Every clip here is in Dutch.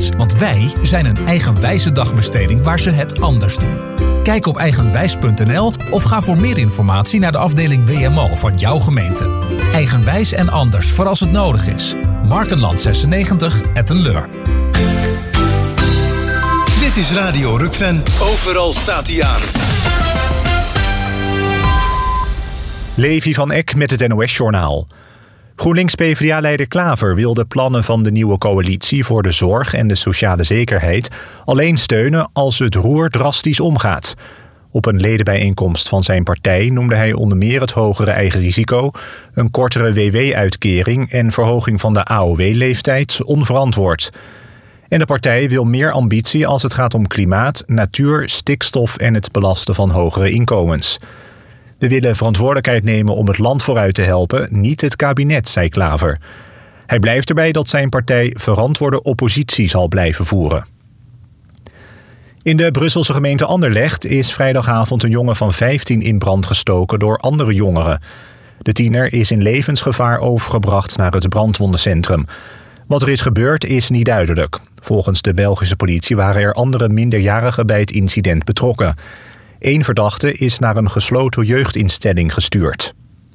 Want wij zijn een eigenwijze dagbesteding waar ze het anders doen. Kijk op eigenwijs.nl of ga voor meer informatie naar de afdeling WMO van jouw gemeente. Eigenwijs en anders voor als het nodig is. Markenland 96, Etten-Leur. Dit is Radio Rukven. Overal staat hij aan. Levi van Eck met het NOS-journaal. GroenLinks-PVDA-leider Klaver wil de plannen van de nieuwe coalitie voor de zorg en de sociale zekerheid alleen steunen als het roer drastisch omgaat. Op een ledenbijeenkomst van zijn partij noemde hij onder meer het hogere eigen risico, een kortere WW-uitkering en verhoging van de AOW-leeftijd onverantwoord. En de partij wil meer ambitie als het gaat om klimaat, natuur, stikstof en het belasten van hogere inkomens. We willen verantwoordelijkheid nemen om het land vooruit te helpen, niet het kabinet, zei Klaver. Hij blijft erbij dat zijn partij verantwoorde oppositie zal blijven voeren. In de Brusselse gemeente Anderlecht is vrijdagavond een jongen van 15 in brand gestoken door andere jongeren. De tiener is in levensgevaar overgebracht naar het brandwondencentrum. Wat er is gebeurd is niet duidelijk. Volgens de Belgische politie waren er andere minderjarigen bij het incident betrokken. 1 verdachte is naar een gesloten jeugdinstelling gestuurd.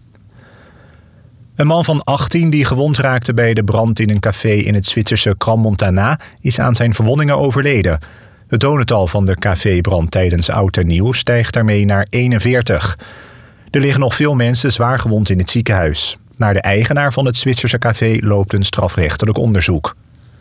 Een man van 18 die gewond raakte bij de brand in een café in het Zwitserse Crans-Montana is aan zijn verwondingen overleden. Het dodental van de cafébrand tijdens Oud en Nieuw stijgt daarmee naar 41. Er liggen nog veel mensen zwaar gewond in het ziekenhuis. Naar de eigenaar van het Zwitserse café loopt een strafrechtelijk onderzoek.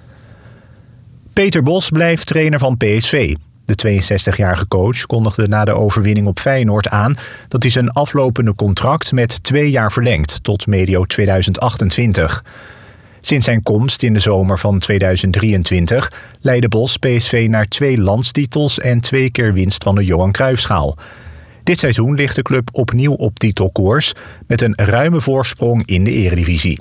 Peter Bos blijft trainer van PSV. De 62-jarige coach kondigde na de overwinning op Feyenoord aan dat hij zijn aflopende contract met 2 jaar verlengt tot medio 2028. Sinds zijn komst in de zomer van 2023 leidde Bos PSV naar 2 landstitels en 2 keer winst van de Johan Cruijffschaal. Dit seizoen ligt de club opnieuw op titelkoers met een ruime voorsprong in de Eredivisie.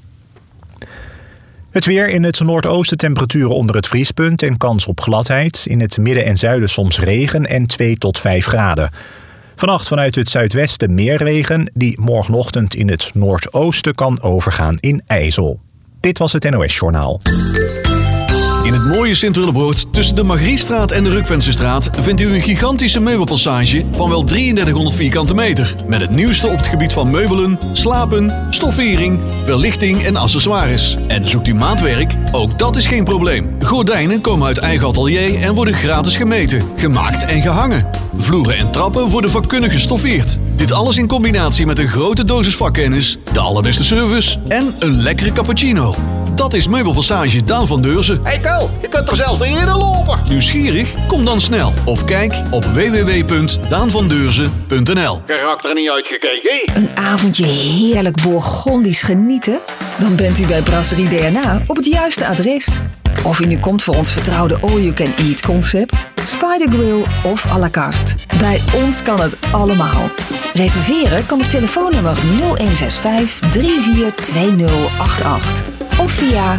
Het weer: in het noordoosten temperaturen onder het vriespunt en kans op gladheid. In het midden en zuiden soms regen en 2 tot 5 graden. Vannacht vanuit het zuidwesten meer regen, die morgenochtend in het noordoosten kan overgaan in ijzel. Dit was het NOS-journaal. In het mooie Sint-Willebrood tussen de Margriestraat en de Rukvensestraat vindt u een gigantische meubelpassage van wel 3300 vierkante meter. Met het nieuwste op het gebied van meubelen, slapen, stoffering, verlichting en accessoires. En zoekt u maatwerk? Ook dat is geen probleem. Gordijnen komen uit eigen atelier en worden gratis gemeten, gemaakt en gehangen. Vloeren en trappen worden vakkundig gestoffeerd. Dit alles in combinatie met een grote dosis vakkennis, de allerbeste service en een lekkere cappuccino. Dat is Meubelpassage Daan van Deurzen. Hey Ko, je kunt er zelfs niet eerder lopen. Nieuwsgierig? Kom dan snel of kijk op www.daanvandeurzen.nl. Geraakt er niet uitgekeken? Een avondje heerlijk Bourgondisch genieten? Dan bent u bij Brasserie DNA op het juiste adres. Of u nu komt voor ons vertrouwde all-you-can-eat concept, Spider Grill of à la carte. Bij ons kan het allemaal. Reserveren kan op telefoonnummer 0165 342088 of via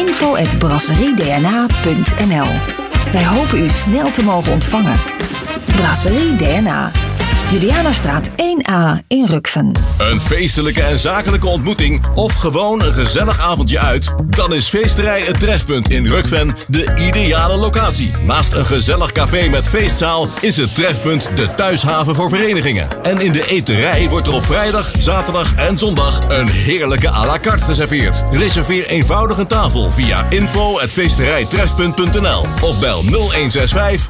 info@brasseriedna.nl. Wij hopen u snel te mogen ontvangen. Brasserie DNA. Julianastraat 1A in Rukven. Een feestelijke en zakelijke ontmoeting of gewoon een gezellig avondje uit? Dan is Feesterij Het Trefpunt in Rukven de ideale locatie. Naast een gezellig café met feestzaal is het Trefpunt de thuishaven voor verenigingen. En in de eterij wordt er op vrijdag, zaterdag en zondag een heerlijke à la carte geserveerd. Reserveer eenvoudig een tafel via info@feesterijtrefpunt.nl of bel 0165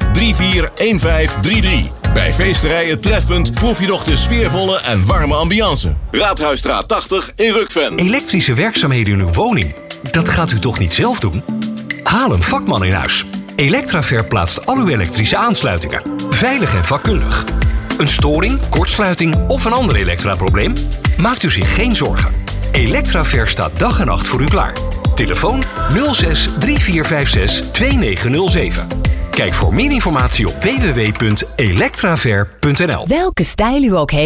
341533. Bij Feesterij Het Trefpunt proef je nog de sfeervolle en warme ambiance. Raadhuisstraat 80 in Rukven. Elektrische werkzaamheden in uw woning? Dat gaat u toch niet zelf doen? Haal een vakman in huis. Electraver plaatst al uw elektrische aansluitingen. Veilig en vakkundig. Een storing, kortsluiting of een ander elektraprobleem? Maakt u zich geen zorgen. Electraver staat dag en nacht voor u klaar. Telefoon 06 3456 2907. Kijk voor meer informatie op www.electraver.nl. Welke stijl u ook heeft,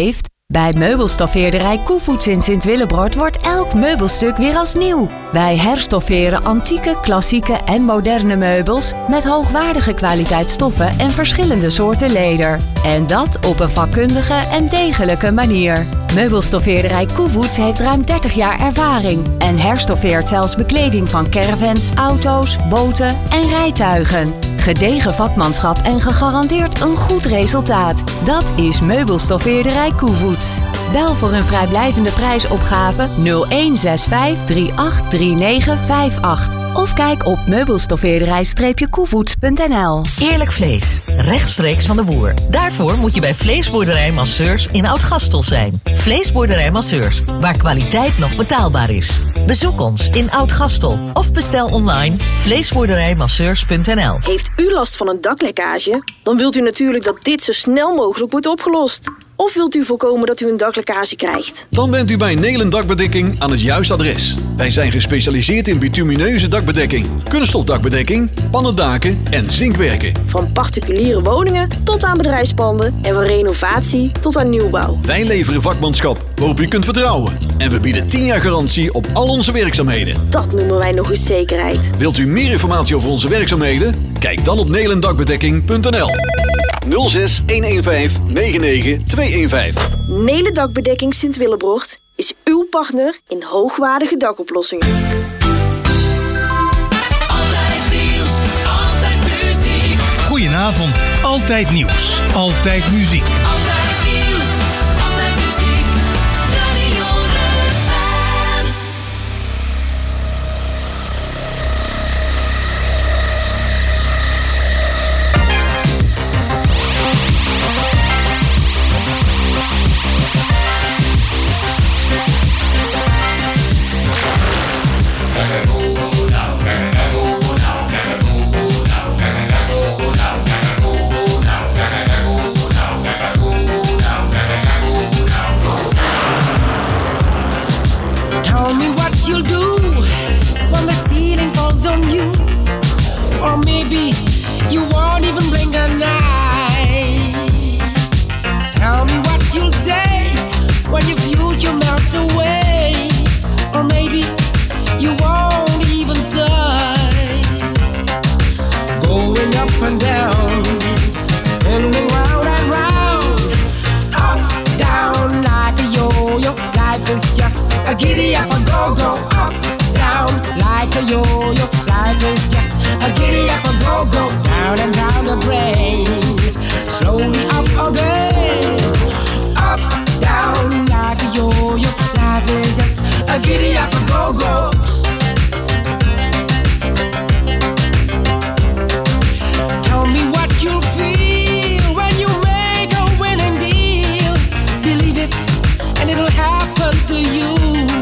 Bij meubelstoffeerderij Koevoets in Sint-Willebrord wordt elk meubelstuk weer als nieuw. Wij herstofferen antieke, klassieke en moderne meubels met hoogwaardige kwaliteitsstoffen en verschillende soorten leder. En dat op een vakkundige en degelijke manier. Meubelstoffeerderij Koevoets heeft ruim 30 jaar ervaring en herstoffeert zelfs bekleding van caravans, auto's, boten en rijtuigen. Gedegen vakmanschap en gegarandeerd een goed resultaat. Dat is Meubelstoffeerderij Koevoets. Bel voor een vrijblijvende prijsopgave 0165 383958 of kijk op meubelstoffeerderij-koevoets.nl. Eerlijk vlees, rechtstreeks van de boer. Daarvoor moet je bij Vleesboerderij Masseurs in Oud-Gastel zijn. Vleesboerderij Masseurs, waar kwaliteit nog betaalbaar is. Bezoek ons in Oud-Gastel of bestel online vleesboerderijmasseurs.nl. Heeft u last van een daklekkage? Dan wilt u natuurlijk dat dit zo snel mogelijk wordt opgelost. Of wilt u voorkomen dat u een daklekkage krijgt? Dan bent u bij Nelen Dakbedekking aan het juiste adres. Wij zijn gespecialiseerd in bitumineuze dakbedekking, kunststofdakbedekking, pannendaken en zinkwerken. Van particuliere woningen tot aan bedrijfspanden en van renovatie tot aan nieuwbouw. Wij leveren vakmanschap waarop u kunt vertrouwen. En we bieden 10 jaar garantie op al onze werkzaamheden. Dat noemen wij nog eens zekerheid. Wilt u meer informatie over onze werkzaamheden? Kijk dan op nelendakbedekking.nl. 06 115 99 215. Nelen Dakbedekking Sint-Willebrord is uw partner in hoogwaardige dakoplossingen. Altijd nieuws, altijd muziek. Goedenavond, altijd nieuws, altijd muziek. Altijd nieuws, altijd muziek. Radio Rukven. Tell me what you'll do when the ceiling falls on you. Or maybe you won't even blink an eye. Tell me what you'll say when your future melts away. Or maybe you won't even sigh. Going up and down, spinning round and round, up, down like a yo-yo. Life is just a giddy up and go, up, down like a yo-yo. Life is just a giddy up and go, down and down the drain. Slowly up again, up, down like a yo-yo. Life is just a giddy up and go. Tell me what you feel when you make a winning deal. Believe it, and it'll happen to you.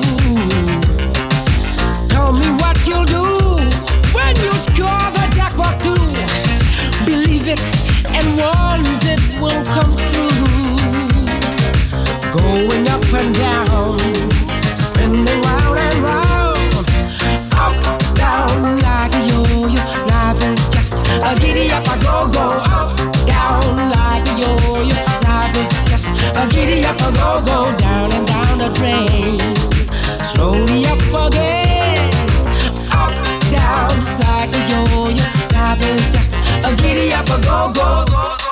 Tell me what you'll do when you score the jackpot too. Believe it, and once it will come true. Going up and down, spinning round and round, up, down like a yo-yo. Life is just a giddy up and go, up, down like a yo-yo. Life is just a giddy up and go, down and down the drain. Slowly up again, up, down like a yo-yo. Life is just a giddy up and go.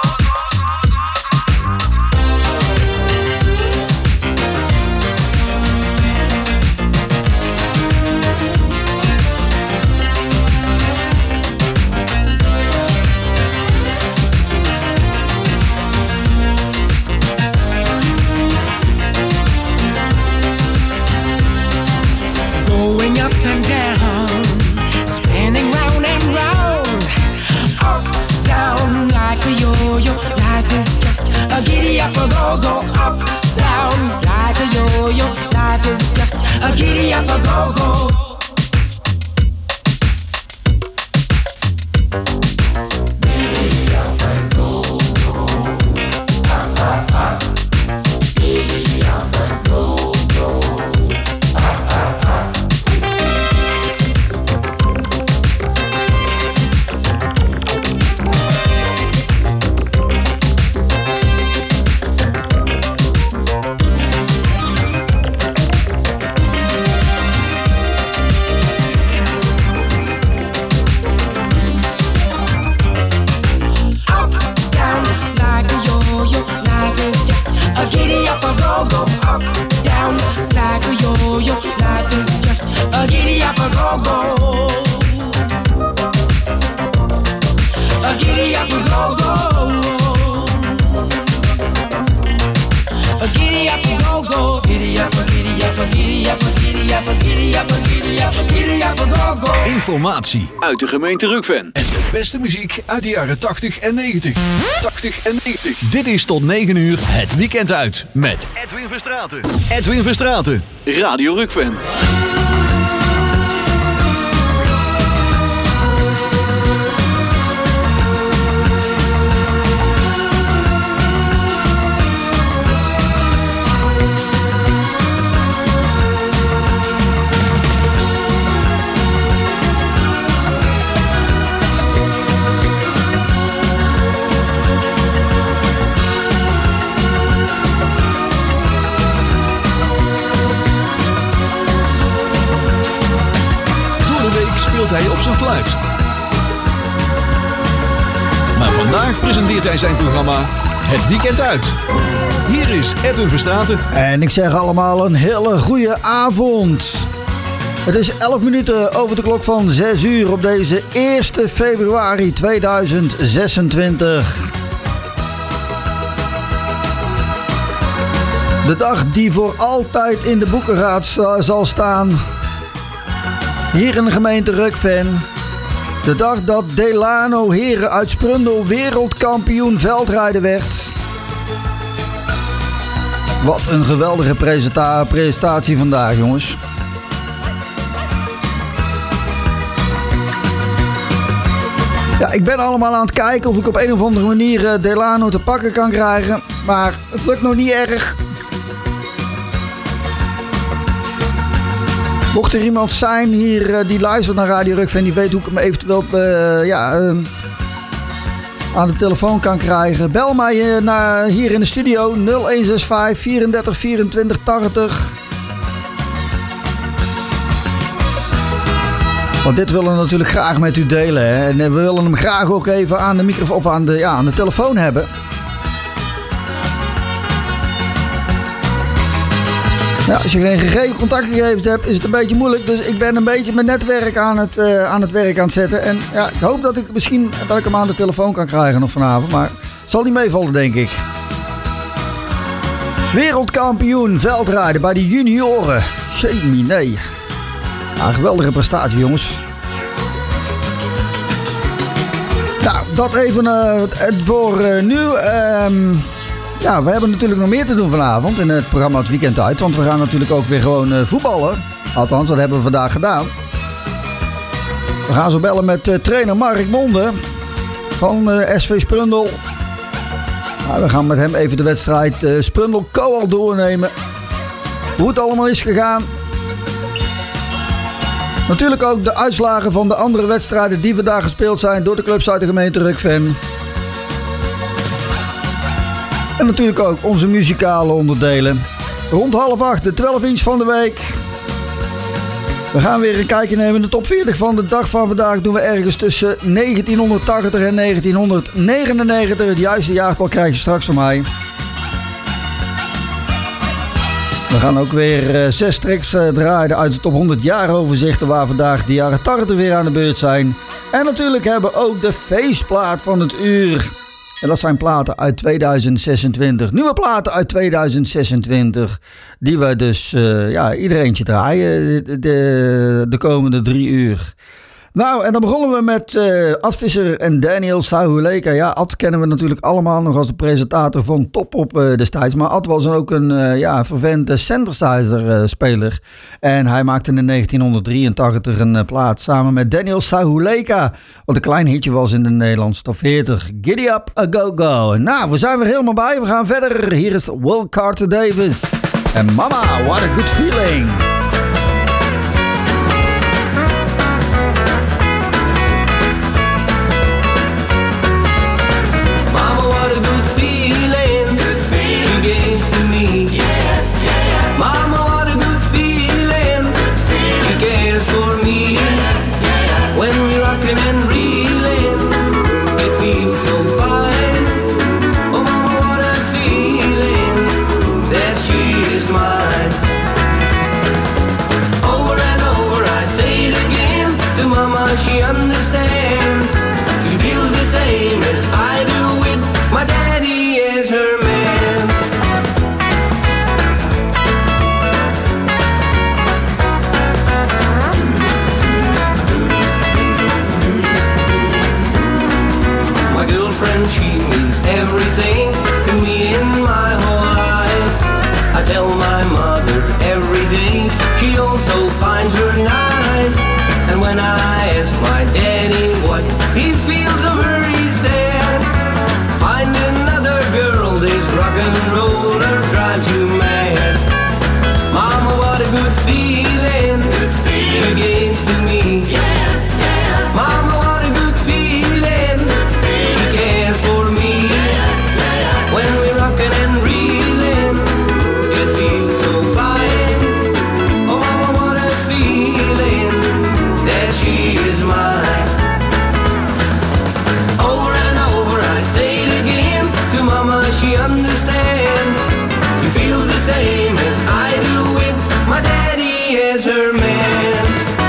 Going up and down, spinning round and round, up, down like a yo-yo. Life is just a giddy up a go, up, down like a yo-yo. Life is just a giddy up a go. Giddy up and go, go. Giddy up and go, go. Giddy up, giddy up, giddy up, giddy up, giddy up, giddy up, giddy up and go, go. Informatie uit de gemeente Rukven. En de beste muziek uit de jaren 80 en 90. 80 en 90. Dit is tot 9 uur het weekend uit met Edwin Verstraeten. Edwin Verstraeten, Radio Rukven. Hij op zijn fluit. Maar vandaag presenteert hij zijn programma Het Weekend Uit. Hier is Edwin Verstraeten. En ik zeg allemaal een hele goede avond. Het is 11 minuten over de klok van 6 uur op deze 1 februari 2026. De dag die voor altijd in de boeken zal staan. Hier in de gemeente Rukven. De dag dat Delano Heren uit Sprundel wereldkampioen veldrijden werd. Wat een geweldige presentatie vandaag, jongens. Ja, ik ben allemaal aan het kijken of ik op een of andere manier Delano te pakken kan krijgen. Maar het lukt nog niet erg. Mocht er iemand zijn hier die luistert naar Radio Rukven en die weet hoe ik hem eventueel aan de telefoon kan krijgen. Bel mij hier in de studio 0165 34 24 80. Want dit willen we natuurlijk graag met u delen. Hè? En we willen hem graag ook even aan de microfoon of aan de telefoon hebben. Ja, als je geen contactgegevens hebt, is het een beetje moeilijk. Dus ik ben een beetje mijn netwerk aan het werk aan het zetten. En ja, ik hoop dat ik hem aan de telefoon kan krijgen nog vanavond. Maar het zal niet meevallen, denk ik. Wereldkampioen veldrijden bij de junioren. Nee. Ja, geweldige prestatie, jongens. Nou, dat even voor nu. Ja, we hebben natuurlijk nog meer te doen vanavond in het programma Het Weekend Uit. Want we gaan natuurlijk ook weer gewoon voetballen. Althans, dat hebben we vandaag gedaan. We gaan zo bellen met trainer Mark Monde van SV Sprundel. Nou, we gaan met hem even de wedstrijd Sprundel-Coal doornemen. Hoe het allemaal is gegaan. Natuurlijk ook de uitslagen van de andere wedstrijden die vandaag gespeeld zijn door de clubs uit de gemeente Rukven. En natuurlijk ook onze muzikale onderdelen. Rond 7:30 de 12-inch van de week. We gaan weer een kijkje nemen in de top 40 van de dag van vandaag. Doen we ergens tussen 1980 en 1999. Het juiste jaartal krijg je straks van mij. We gaan ook weer 6 tracks draaien uit de top 100 jaaroverzichten. Waar vandaag de jaren 80 weer aan de beurt zijn. En natuurlijk hebben we ook de feestplaat van het uur. En dat zijn platen uit 2026. Nieuwe platen uit 2026. Die we dus ieder eentje draaien de komende 3 uur. Nou, en dan begonnen we met Ad Visser en Daniel Sahuleka. Ja, Ad kennen we natuurlijk allemaal nog als de presentator van Top Op destijds. Maar Ad was ook een vervent synthesizer-speler. En hij maakte in 1983 een plaat samen met Daniel Sahuleka. Wat een klein hitje was in de Nederlandse top 40. Giddy Up A Go Go. Nou, we zijn weer helemaal bij. We gaan verder. Hier is Will Carter Davis. En Mama, what a good feeling. same as I do with my daddy is her man. My girlfriend, she means everything to me in my whole life. I tell my mother every day, she also finds her nice. And when I ask my daddy what he feels of her, he said, find another girl, this rock and roller drives you mad. Mama, what a good feeling, she gives to me. Mama, what a good feeling, she cares for me. When we're rocking and reeling, it feels so fine. Oh mama, what a feeling that she is mine. Over and over I say it again to mama, she understands. She feels the same as I do with my daddy as her man.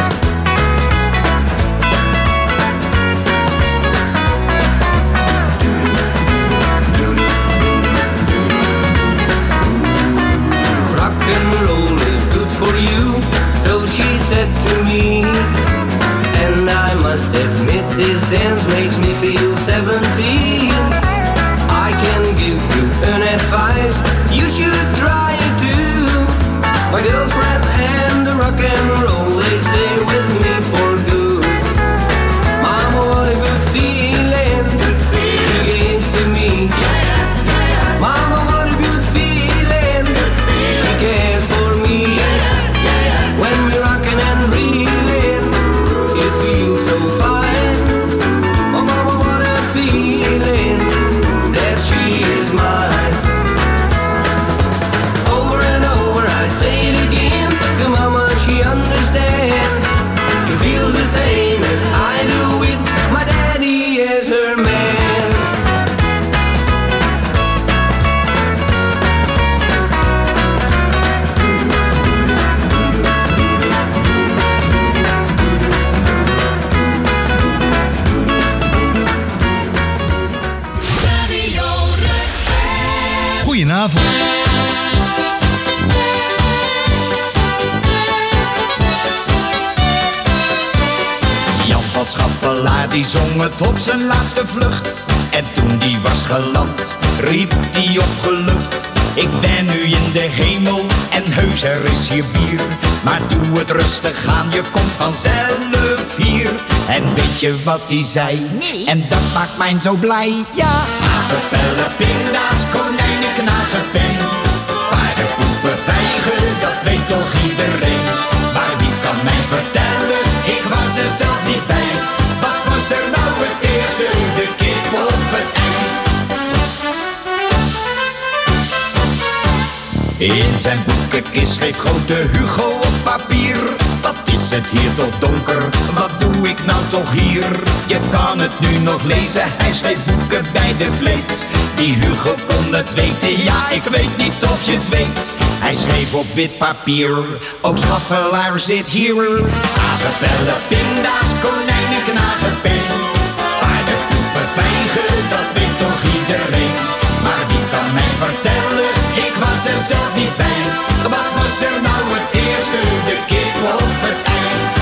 Rock and roll is good for you, so she said to me. And I must admit this dance makes me feel 17. I can give you an advice, you should try it too. My girlfriend and the rock and roll, they stay with me for good. Mama, what a good feeling, she gives to me. Mama, what a good feeling, she cares for me. When we're rocking and reeling, it feels so fine. Oh mama, what a feeling that she is mine. Over and over I say it again to mama, she understands. She feels the same as I do with my daddy as her man. Goedenavond. Jan van Schaffelaar die zong het op zijn laatste vlucht. En toen die was geland, riep die opgelucht. Ik ben nu in de hemel en heus er is hier bier. Maar doe het rustig aan, je komt vanzelf hier. En weet je wat die zei? Nee. En dat maakt mij zo blij. Ja. Apenpellen, pinda's, konijnen, knagenpen. Paardenpoepen, vijgen, dat weet toch iedereen. Maar wie kan mij vertellen? Ik was er zelf niet bij. Wat was er nou het eerste? De kip of het ei? In zijn boekenkist schreef grote Hugo op papier. Wat is het hier toch donker, wat doe ik nou toch hier? Je kan het nu nog lezen, hij schreef boeken bij de vleet. Die Hugo kon het weten, ja ik weet niet of je het weet. Hij schreef op wit papier, ook Schaffelaar zit hier. Apenpellen, pinda's, konijnen, knagenpen. Paardenpoepen, vijgen, dat weet toch iedereen. Maar wie kan mij vertellen, ik was er zelf niet bij. Wat was er nou het eerste, de kip of het ei?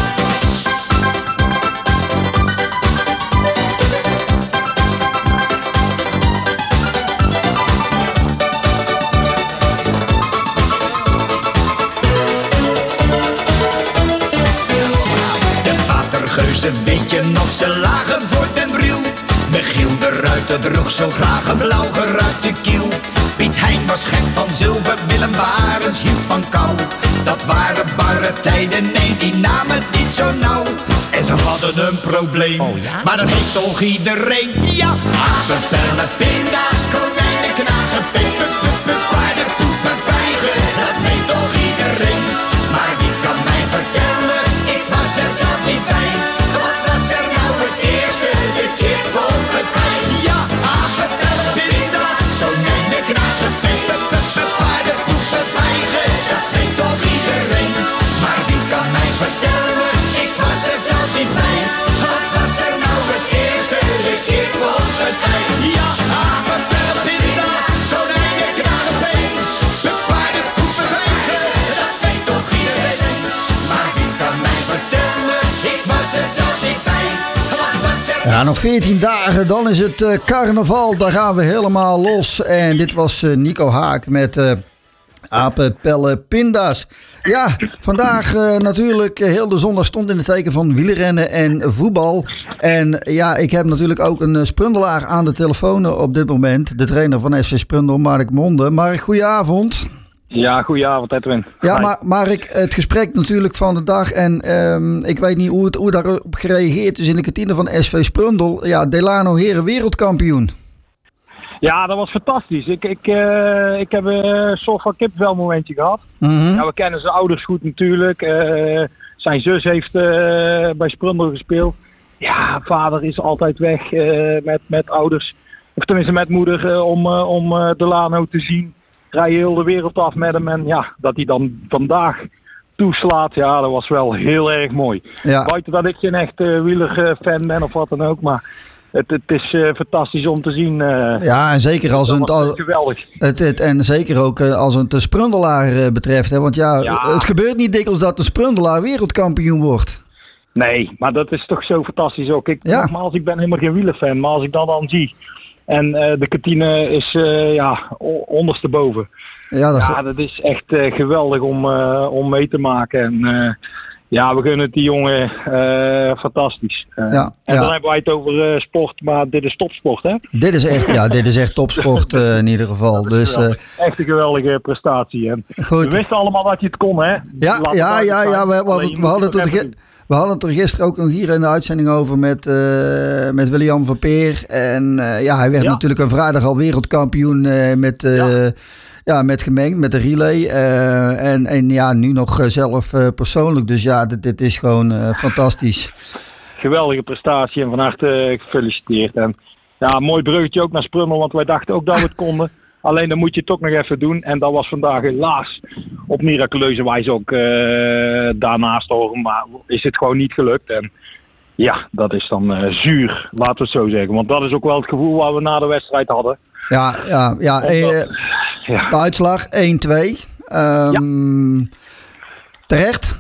De watergeuzen, weet je nog, ze lagen voor den Briel. Michiel de Ruiter droeg zo graag een blauw geruite kiel. Piet Hein was gek van zilver, Willem Barens hield van kou. Dat waren barre tijden, nee, die namen het niet zo nauw. En ze hadden een probleem, maar dat heeft toch iedereen? Ja, apenpellen, pinda's, konijnen, knagenpen. Paardenpoepen, vijgen, dat weet toch iedereen? Maar wie kan mij vertellen, ik was er zelf niet bij. Wat was er nou het eerste, de kip of het ei? Ja, apenpellen, pinda's, konijnen, knagenpen. Paardenpoepen, vijgen, dat weet toch iedereen? Maar wie kan mij vertellen, ik was er zelf niet bij. Wat was er nou het eerste, de kip of Ja, nog 14 dagen, dan is het carnaval. Daar gaan we helemaal los. En dit was Nico Haak met apen, pellen, pinda's. Ja, vandaag natuurlijk heel de zondag stond in het teken van wielrennen en voetbal. En ja, ik heb natuurlijk ook een sprundelaar aan de telefoon op dit moment. De trainer van SV Sprundel, Mark Monde. Mark, goedenavond. Ja, goedenavond Edwin. Ja, Mark, het gesprek natuurlijk van de dag. En ik weet niet hoe daarop gereageerd is in de kantine van SV Sprundel. Ja, Delano Heren wereldkampioen. Ja, dat was fantastisch. Ik heb een soort van kippenvel momentje gehad. Mm-hmm. Ja, we kennen zijn ouders goed natuurlijk. Zijn zus heeft bij Sprundel gespeeld. Ja, vader is altijd weg met ouders. Of tenminste met moeder om Delano te zien. Rij je heel de wereld af met hem. En ja, dat hij dan vandaag toeslaat. Ja, dat was wel heel erg mooi. Ja. Buiten dat ik geen echt wielerfan ben of wat dan ook. Maar het is fantastisch om te zien. Ja, en zeker als geweldig. En zeker ook als het de sprundelaar betreft. Hè? Want ja, het gebeurt niet dikwijls dat de sprundelaar wereldkampioen wordt. Nee, maar dat is toch zo fantastisch ook. Nogmaals, ik ben helemaal geen wielerfan. Maar als ik dat dan zie. En de kantine is ondersteboven. Ja, dat is echt geweldig om mee te maken. En we gunnen het die jongen fantastisch. En dan hebben wij het over sport, maar dit is topsport, hè? Dit is echt topsport in ieder geval. Dus, echt een geweldige prestatie. En we wisten allemaal dat je het kon, hè? We hadden het er gisteren ook nog hier in de uitzending over met William van Peer. En hij werd natuurlijk een vrijdag al wereldkampioen met gemengd, met de relay. En nu nog zelf persoonlijk. Dus ja, dit is gewoon fantastisch. Geweldige prestatie en van harte gefeliciteerd. En ja, mooi bruggetje ook naar Sprundel, want wij dachten ook dat we het konden. Alleen dan moet je het toch nog even doen. En dat was vandaag helaas op miraculeuze wijze ook daarnaast horen. Maar is het gewoon niet gelukt. En ja, dat is dan zuur, laten we het zo zeggen. Want dat is ook wel het gevoel wat we na de wedstrijd hadden. De uitslag 1-2. Terecht?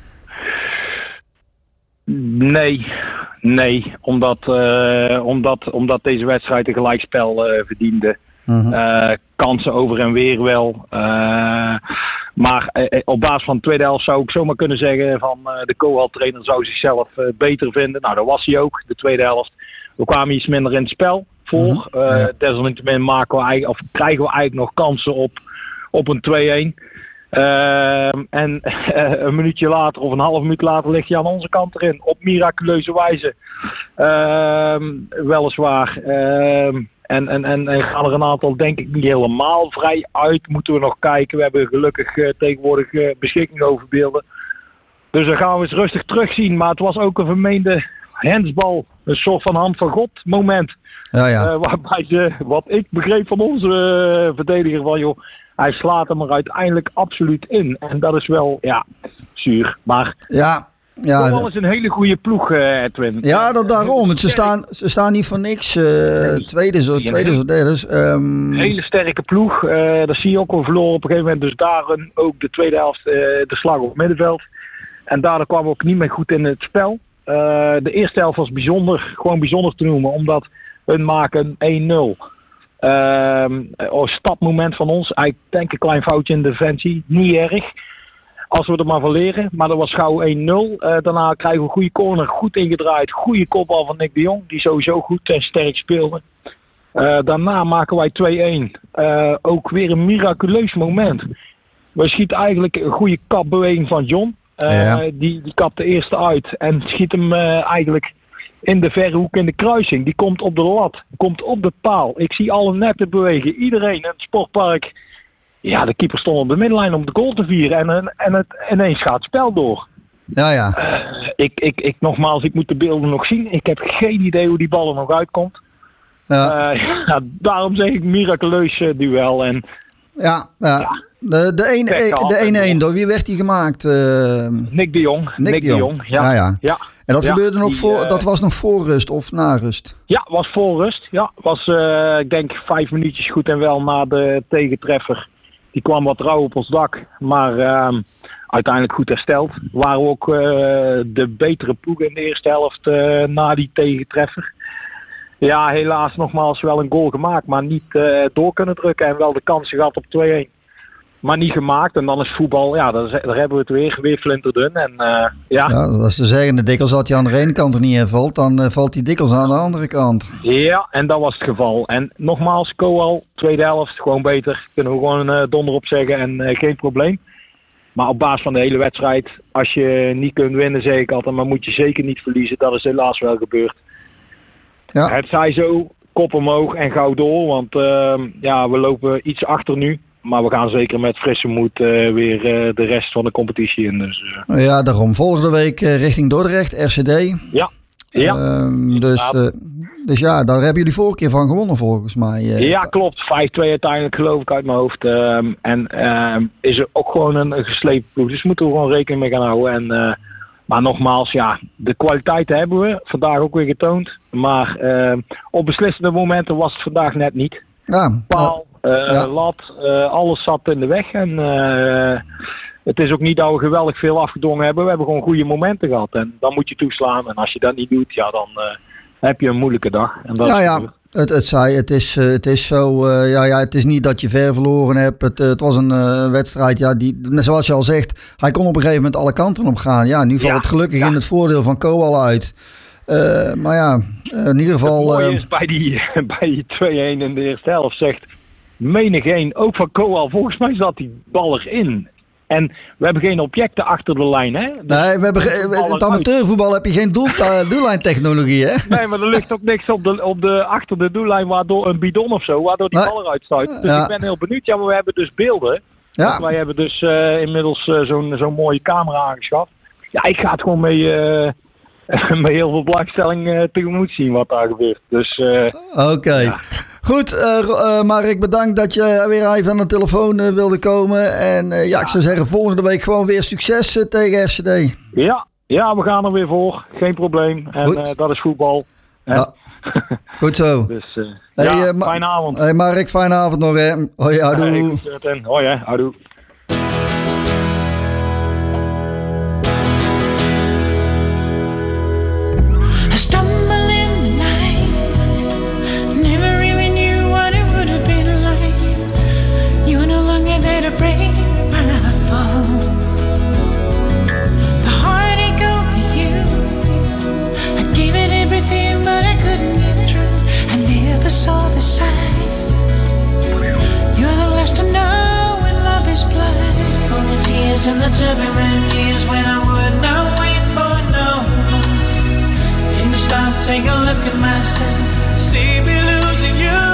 Nee. Omdat deze wedstrijd een gelijkspel verdiende. Kansen over en weer wel. Maar op basis van de tweede helft zou ik zomaar kunnen zeggen van de Kohal-trainer zou zichzelf beter vinden. Nou, dat was hij ook, de tweede helft. We kwamen iets minder in het spel voor. Desalniettemin krijgen we eigenlijk nog kansen op een 2-1. En een minuutje later of een half minuut later ligt hij aan onze kant erin. Op miraculeuze wijze. Weliswaar. En gaan er een aantal denk ik niet helemaal vrij uit. Moeten we nog kijken. We hebben gelukkig tegenwoordig beschikking over beelden. Dus dan gaan we eens rustig terugzien. Maar het was ook een vermeende handsbal. Een soort van hand van God moment. Waarbij ze, wat ik begreep van onze verdediger van joh. Hij slaat hem er uiteindelijk absoluut in. En dat is wel, zuur. Maar Kohal is een hele goede ploeg, Edwin. Ja, daarom. Ze staan niet voor niks. Tweede of derde. Hele sterke ploeg. Dat zie je ook wel verloren op een gegeven moment. Dus daar ook de tweede helft de slag op het middenveld. En daardoor kwamen we ook niet meer goed in het spel. De eerste helft was gewoon bijzonder te noemen. Omdat hun maken 1-0. Stapmoment van ons. Ik denk een klein foutje in de defensie. Niet erg. Als we er maar van leren. Maar dat was gauw 1-0. Daarna krijgen we een goede corner. Goed ingedraaid. Goede kopbal van Nick de Jong. Die sowieso goed en sterk speelde. Daarna maken wij 2-1. Ook weer een miraculeus moment. We schieten eigenlijk een goede kapbeweging van John. Die kapt de eerste uit. En schiet hem eigenlijk in de verre hoek in de kruising. Die komt op de lat. Komt op de paal. Ik zie alle netten bewegen. Iedereen in het sportpark. Ja, de keeper stond op de middenlijn om de goal te vieren. En ineens gaat het spel door. Nogmaals, ik moet de beelden nog zien. Ik heb geen idee hoe die bal er nog uitkomt. Daarom zeg ik miraculeus duel. En, de 1-1, door wie werd die gemaakt? Nick de Jong. Nick de Jong. Ja. En dat gebeurde dat was nog voor rust of na rust? Ja, was voor rust. Ja, was ik denk 5 minuutjes goed en wel na de tegentreffer. Die kwam wat rauw op ons dak, maar uiteindelijk goed hersteld. Waren we ook de betere ploeg in de eerste helft na die tegentreffer. Ja, helaas nogmaals wel een goal gemaakt, maar niet door kunnen drukken. En wel de kansen gehad op 2-1. Maar niet gemaakt. En dan is voetbal, ja, daar hebben we het weer flinterdun. En ja, dat is te zeggen, de dikwijls dat hij aan de ene kant er niet in valt, dan valt hij dikwijls aan de andere kant. Ja, en dat was het geval. En nogmaals, Coal, tweede helft, gewoon beter. Kunnen we gewoon donder op zeggen en geen probleem. Maar op basis van de hele wedstrijd, als je niet kunt winnen, zeg ik altijd, maar moet je zeker niet verliezen. Dat is helaas wel gebeurd. Ja. Het zij zo, kop omhoog en gauw door. Want we lopen iets achter nu. Maar we gaan zeker met frisse moed weer de rest van de competitie in. Dus, ja, daarom. Volgende week richting Dordrecht, RCD. Ja. Dus ja, daar hebben jullie vorige keer van gewonnen volgens mij. Ja, klopt. 5-2 uiteindelijk geloof ik uit mijn hoofd. Is er ook gewoon een geslepen ploeg. Dus moeten we gewoon rekening mee gaan houden. Maar nogmaals, ja, de kwaliteit hebben we. Vandaag ook weer getoond. Maar op beslissende momenten was het vandaag net niet. Ja, paal, lat, alles zat in de weg. En het is ook niet dat we geweldig veel afgedwongen hebben. We hebben gewoon goede momenten gehad. En dan moet je toeslaan. En als je dat niet doet, ja, dan heb je een moeilijke dag. En dat het is zo. Het is niet dat je ver verloren hebt. Het was een wedstrijd, ja, die, zoals je al zegt, hij kon op een gegeven moment alle kanten op gaan. Ja, nu valt het gelukkig in het voordeel van Coal uit. Maar ja, in ieder geval. Het mooie is bij die 2-1 in de eerste helft zegt menigeen, ook van Coal, volgens mij zat die bal erin. En we hebben geen objecten achter de lijn, hè? Dus nee, in het amateurvoetbal heb je geen doellijntechnologie, hè? Nee, maar er ligt ook niks achter de doellijn, waardoor een bidon of zo, waardoor die bal eruit stuit. Dus ik ben heel benieuwd. Ja, maar we hebben dus beelden. Ja. Wij hebben dus inmiddels zo'n mooie camera aangeschaft. Ja, ik ga het gewoon mee heel veel belangstelling tegemoet zien wat daar gebeurt. Dus, Oké. Ja. Goed, Mark, bedankt dat je weer even aan de telefoon wilde komen. En ik zou zeggen, volgende week gewoon weer succes tegen RCD. Ja, we gaan er weer voor. Geen probleem. En dat is voetbal. Ja. Goed zo. Dus, fijne avond. Hey Mark, fijne avond nog, hè. Hoi, houdoe. Hoi, houdoe. Saw the signs. You're the last to know when love is blind. All the tears and the turbulent years when I would not wait for no one. In the stop, take a look at myself. See me losing you.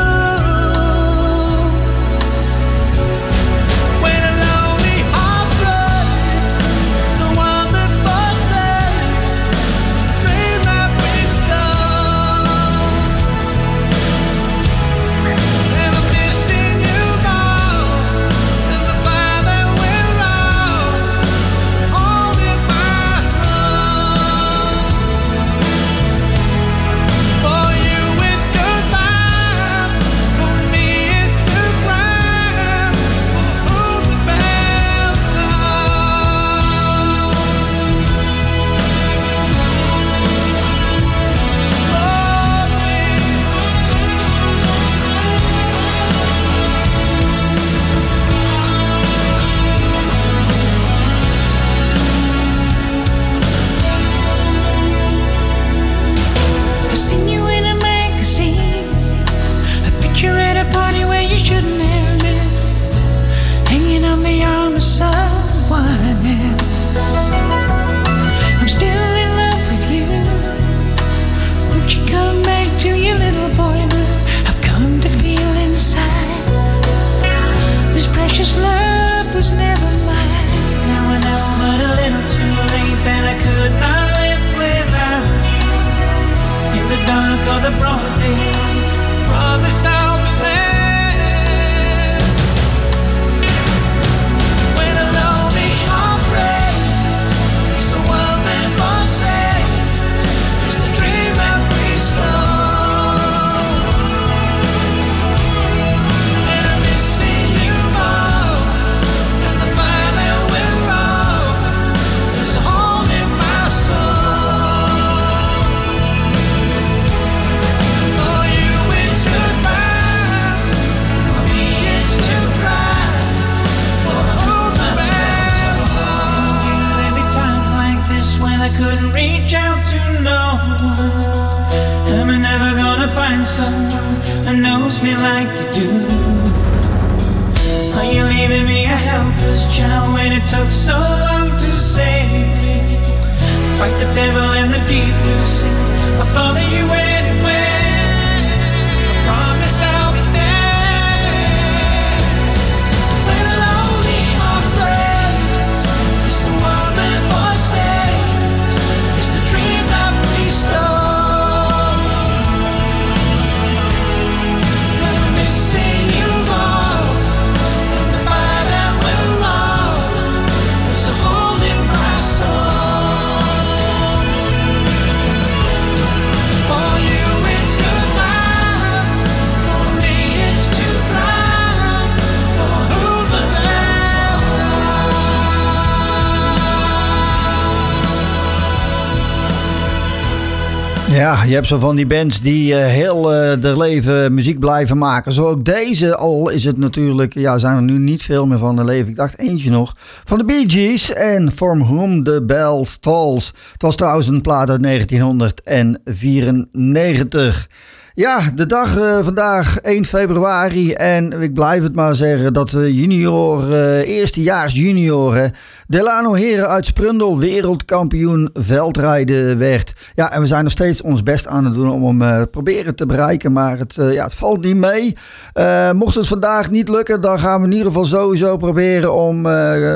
When a lonely heart breaks someone who knows me like you do? Are you leaving me a helpless child when it took so long to save me? Fight the devil in the deep blue sea. I'll follow you anywhere. I promise I'll be there. When a lonely heart breaks, it's the world that forsakes. It's the dream that we stole. When I'm missing you all, and the fire that will roll, there's a hole in my soul. Ja, je hebt zo van die bands die heel haar leven muziek blijven maken. Zo ook deze, al is het natuurlijk, ja, zijn er nu niet veel meer van de leven. Ik dacht eentje nog, van de Bee Gees en From Whom the Bell Tolls. Het was trouwens een plaat uit 1994. Ja, de dag vandaag 1 februari en ik blijf het maar zeggen dat eerstejaars junioren Delano Heren uit Sprundel wereldkampioen veldrijden werd. Ja, en we zijn nog steeds ons best aan het doen om hem proberen te bereiken, maar het valt niet mee. Mocht het vandaag niet lukken, dan gaan we in ieder geval sowieso proberen om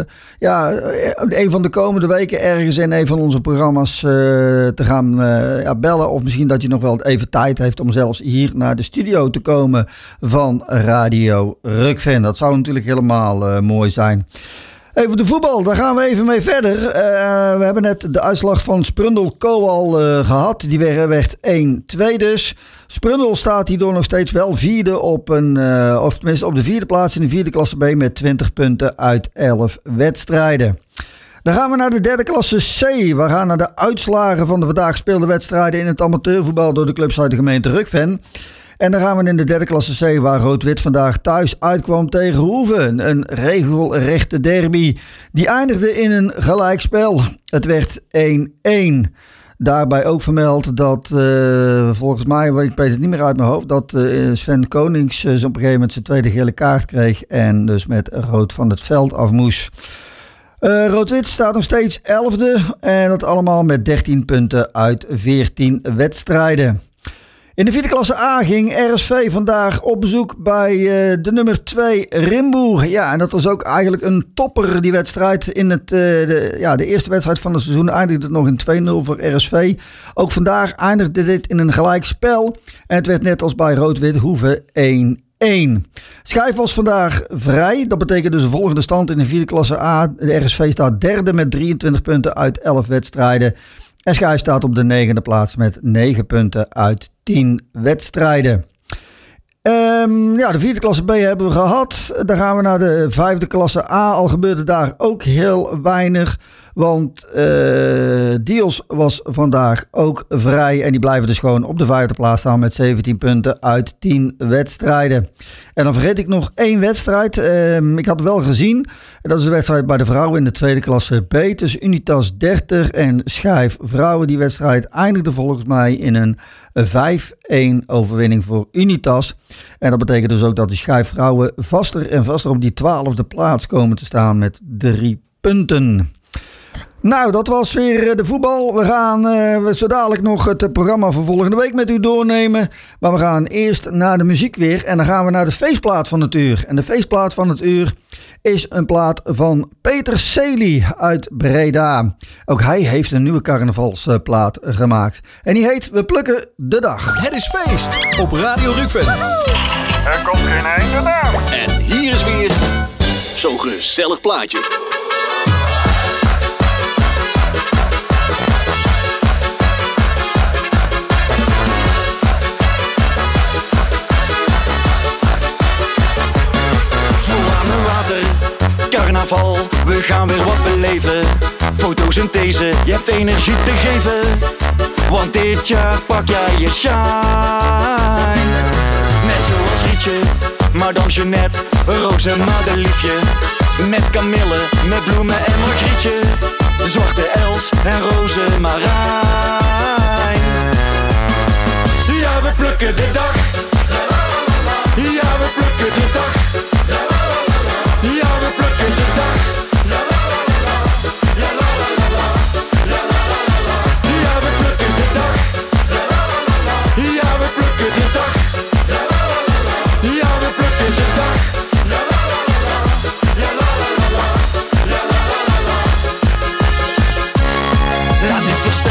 een van de komende weken ergens in een van onze programma's te gaan bellen. Of misschien dat je nog wel even tijd heeft om zelfs hier naar de studio te komen van Radio Rukven. Dat zou natuurlijk helemaal mooi zijn. Even de voetbal, daar gaan we even mee verder. We hebben net de uitslag van Sprundel Coal gehad. Die werd 1-2 dus. Sprundel staat hierdoor nog steeds wel vierde op de vierde plaats in de vierde klasse B met 20 punten uit 11 wedstrijden. Dan gaan we naar de derde klasse C. We gaan naar de uitslagen van de vandaag gespeelde wedstrijden in het amateurvoetbal door de clubs uit de gemeente Rukven. En dan gaan we in de derde klasse C, waar Rood-Wit vandaag thuis uitkwam tegen Hoeven. Een regelrechte derby. Die eindigde in een gelijkspel. Het werd 1-1. Daarbij ook vermeld dat volgens mij, ik weet het niet meer uit mijn hoofd, dat Sven Konings op een gegeven moment zijn tweede gele kaart kreeg. En dus met rood van het veld af moest. Rood-Wit staat nog steeds 11e. En dat allemaal met 13 punten uit 14 wedstrijden. In de vierde klasse A ging RSV vandaag op bezoek bij de nummer 2 Rimboe. Ja, en dat was ook eigenlijk een topper, die wedstrijd. In de eerste wedstrijd van het seizoen eindigde het nog in 2-0 voor RSV. Ook vandaag eindigde dit in een gelijk spel. En het werd net als bij Rood-Wit Hoeven 1-1. Schijf was vandaag vrij. Dat betekent dus de volgende stand in de vierde klasse A. De RSV staat derde met 23 punten uit 11 wedstrijden. En Schijf staat op de 9e plaats met 9 punten uit 10 wedstrijden. De vierde klasse B hebben we gehad. Dan gaan we naar de vijfde klasse A. Al gebeurde daar ook heel weinig. Want Diels was vandaag ook vrij. En die blijven dus gewoon op de vijfde plaats staan met 17 punten uit 10 wedstrijden. En dan vergeet ik nog 1 wedstrijd. Ik had het wel gezien. Dat is de wedstrijd bij de vrouwen in de tweede klasse B. Tussen Unitas 30 en Schijf Vrouwen. Die wedstrijd eindigde volgens mij in een 5-1 overwinning voor Unitas. En dat betekent dus ook dat de Schijf Vrouwen vaster en vaster op die 12e plaats komen te staan met 3 punten. Nou, dat was weer de voetbal. We gaan zo dadelijk nog het programma voor volgende week met u doornemen. Maar we gaan eerst naar de muziek weer. En dan gaan we naar de feestplaat van het uur. En de feestplaat van het uur is een plaat van Peter Celi uit Breda. Ook hij heeft een nieuwe carnavalsplaat gemaakt. En die heet We plukken de dag. Het is feest op Radio Rukven. Er komt geen einde aan. En hier is weer zo'n gezellig plaatje. Carnaval, we gaan weer wat beleven. Fotosynthese, je hebt energie te geven. Want dit jaar pak jij je shine. Net zoals Rietje, Madame Jeannette, Roos en Madeliefje. Met Camille, met Bloemen en Margrietje. Zwarte Els en Roze Marijn. Ja, we plukken de dag.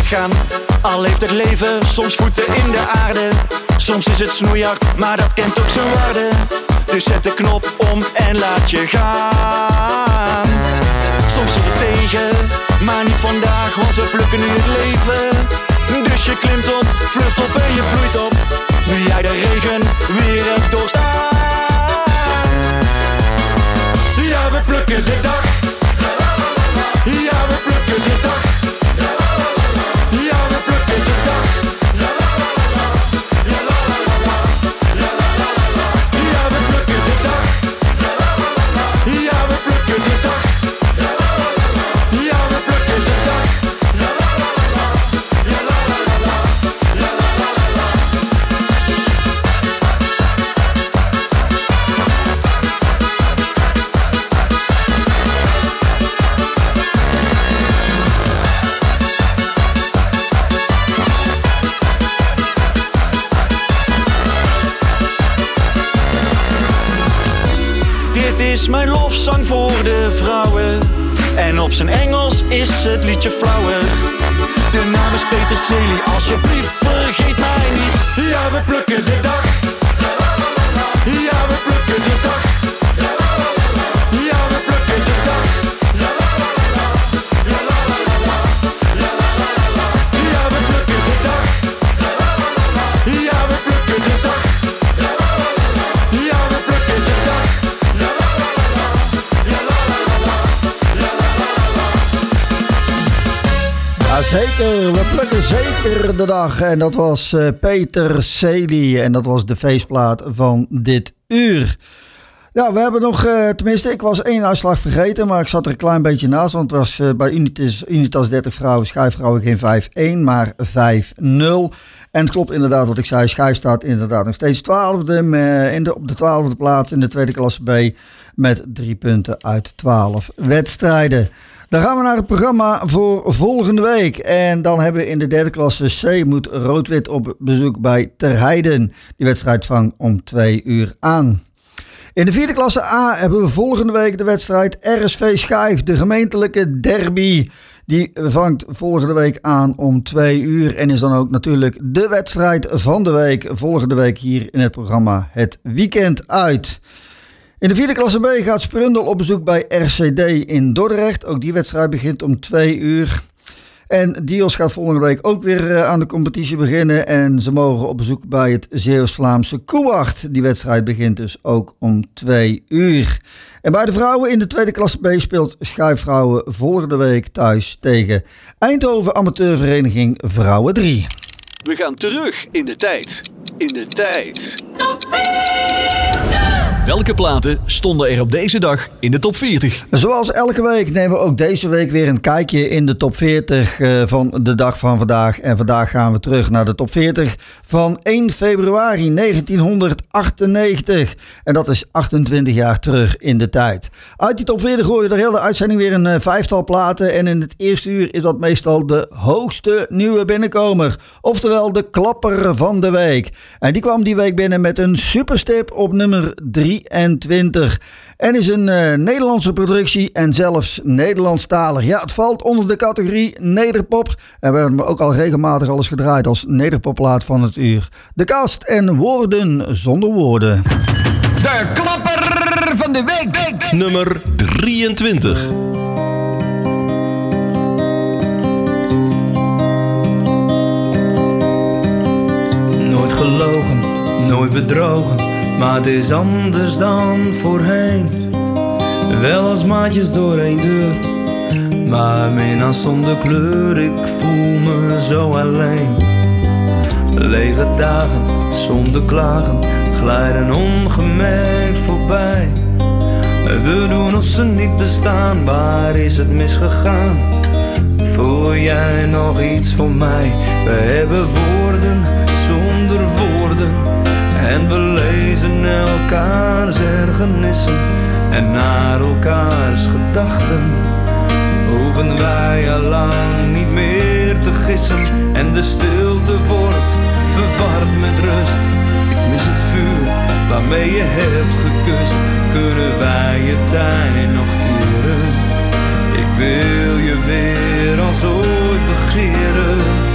gaan. Al heeft het leven soms voeten in de aarde. Soms is het snoeihard, maar dat kent ook zijn waarde. Dus zet de knop om en laat je gaan. Soms zit het tegen, maar niet vandaag, want we plukken nu het leven. Dus je klimt op, vlucht op en je bloeit op. Nu jij de regen weer hebt doorstaan. Ja, we plukken de dag. Ja, we plukken de dag. Ja, we plukken de dag. Ja, we plukken de dag. Ja, we plukken de dag. Ja, we plukken de dag. Dit is mijn lofzang voor de vrouwen. En op zijn Engels is het liedje flauwer. De naam is Peter Celi, alsjeblieft vergeet mij niet. Ja, we plukken de dag. Ja, we plukken de dag. Ja, we plukken de dag. Ja, we plukken de dag. Ja, we plukken de dag. Ja, we plukken de dag. Ja, zeker, we plukken zeker de dag. En dat was Peter Celi. En dat was de feestplaat van dit uur. Ja, we hebben nog, tenminste, ik was 1 uitslag vergeten, maar ik zat er een klein beetje naast. Want het was bij Unitas 30 vrouwen, schijfvrouwen geen 5-1, maar 5-0. En het klopt inderdaad wat ik zei, Schijf staat inderdaad nog steeds 12e, op de 12e plaats in de tweede klasse B met 3 punten uit 12 wedstrijden. Dan gaan we naar het programma voor volgende week. En dan hebben we in de derde klasse C moet Rood-Wit op bezoek bij Terheiden. Die wedstrijd vangt om 2 uur aan. In de vierde klasse A hebben we volgende week de wedstrijd RSV Schijf, de gemeentelijke derby. Die vangt volgende week aan om 2 uur en is dan ook natuurlijk de wedstrijd van de week. Volgende week hier in het programma Het Weekend Uit. In de vierde klasse B gaat Sprundel op bezoek bij RCD in Dordrecht. Ook die wedstrijd begint om 2 uur. En Dios gaat volgende week ook weer aan de competitie beginnen. En ze mogen op bezoek bij het Zeeuws-Vlaamse Koewacht. Die wedstrijd begint dus ook om 2 uur. En bij de vrouwen in de tweede klasse B speelt Schijfvrouwen volgende week thuis tegen Eindhoven Amateurvereniging Vrouwen 3. We gaan terug in de tijd. Top 40! Welke platen stonden er op deze dag in de top 40? Zoals elke week nemen we ook deze week weer een kijkje in de top 40 van de dag van vandaag. En vandaag gaan we terug naar de top 40 van 1 februari 1998. En dat is 28 jaar terug in de tijd. Uit die top 40 gooien we de hele uitzending weer een 5-tal platen. En in het eerste uur is dat meestal de hoogste nieuwe binnenkomer. Oftewel de klapper van de week. En die kwam die week binnen met een superstip op nummer 23. En is een Nederlandse productie en zelfs Nederlandstalig. Ja, het valt onder de categorie nederpop. En we hebben hem ook al regelmatig eens gedraaid als nederpopplaat van het uur. De Kast en Woorden zonder woorden. De klapper van de week. Nummer 23. Nooit gelogen, nooit bedrogen, maar het is anders dan voorheen. Wel als maatjes door één deur, maar minnaar zonder kleur. Ik voel me zo alleen. Lege dagen zonder klagen glijden ongemerkt voorbij. We doen of ze niet bestaan, waar is het misgegaan? Voel jij nog iets voor mij? We hebben woorden zonder woorden en we lezen elkaars ergernissen en naar elkaars gedachten. Hoeven wij al lang niet meer te gissen en de stilte wordt verward met rust. Ik mis het vuur waarmee je hebt gekust. Kunnen wij je tijd nog keren? Ik wil je weer als ooit begeren.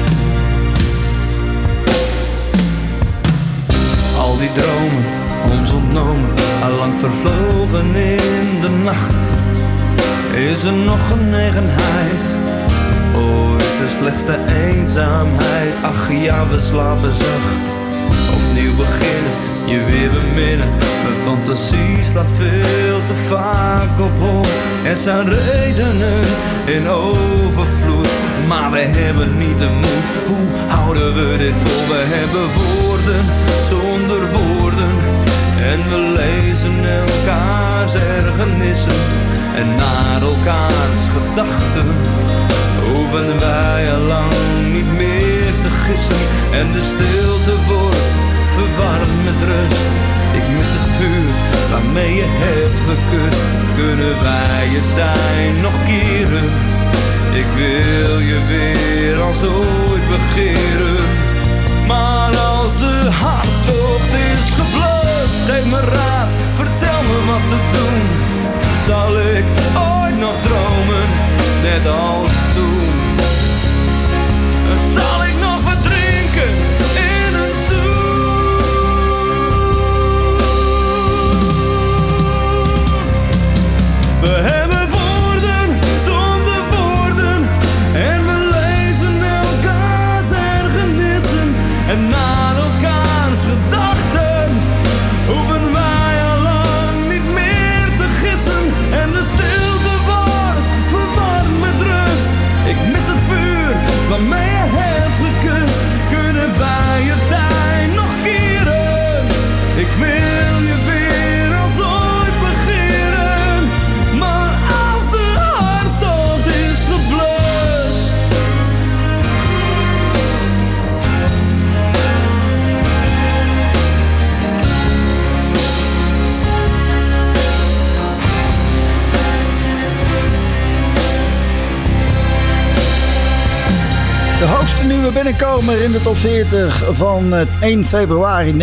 dromen ons ontnomen, allang vervlogen in de nacht. Is er nog genegenheid? Oh, is er slechts de eenzaamheid? Ach ja, we slapen zacht. Opnieuw beginnen, je weer beminnen. Mijn fantasie slaat veel te vaak op hol. Er zijn redenen in overvloed, maar we hebben niet de moed. Hoe houden we dit vol? We hebben woorden zonder woorden. En we lezen elkaars ergernissen. En naar elkaars gedachten hoeven wij al lang niet meer te gissen. En de stilte wordt verwarmd met rust. Ik mis het vuur waarmee je hebt gekust. Kunnen wij je tijd nog keren? Ik wil je weer als ooit begeren. Maar als de hartstocht is geblust, geef me raad, vertel me wat te doen. Zal ik ooit nog dromen, net als toen? Zal ik nog verdrinken in een zoen? We hebben woorden zonder woorden. En we lezen elkaars ergernissen. En naar elkaars gedachten hoeven wij al lang niet meer te gissen. En de stilte wordt verwarmd met rust. Ik mis het vuur waarmee je hebt gekust. Kunnen wij je tijd nog keren? Ik wil je weer als ooit begeren. Maar als de hartstocht is geblust. De hoogste nieuwe binnenkomer in de top 40 van 1 februari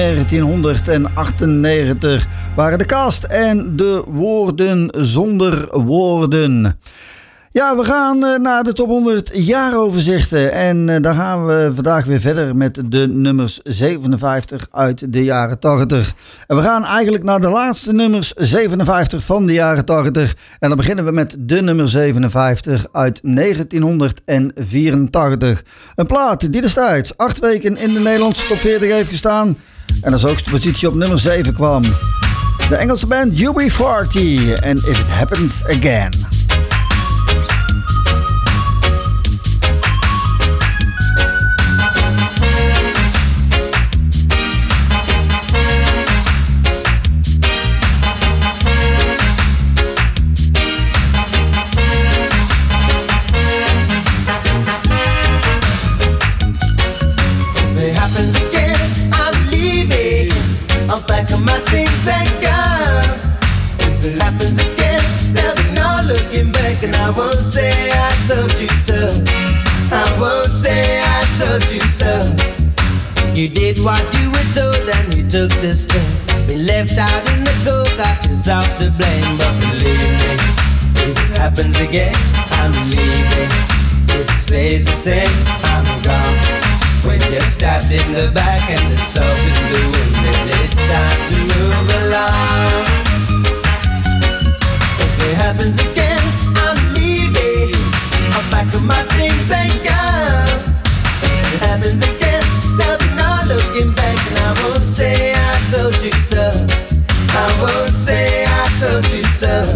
1998 waren de Cast en de Woorden zonder woorden. Ja, we gaan naar de top 100 jaaroverzichten en daar gaan we vandaag weer verder met de nummers 57 uit de jaren 80. En we gaan eigenlijk naar de laatste nummers 57 van de jaren 80 en dan beginnen we met de nummer 57 uit 1984. Een plaat die destijds 8 weken in de Nederlandse top 40 heeft gestaan en als hoogste positie op nummer 7 kwam. De Engelse band UB40 en If It Happens Again. And I won't say I told you so. I won't say I told you so. You did what you were told and you took the step. Been left out in the cold, got yourself to blame. But believe me, if it happens again, I'm leaving. If it stays the same, I'm gone. When you're stabbed in the back and the salt in the wind, then it's time to move along. If it happens again, I'll pack up my things and go. If it happens again, there'll be no looking back. And I won't say I told you so. I won't say I told you so.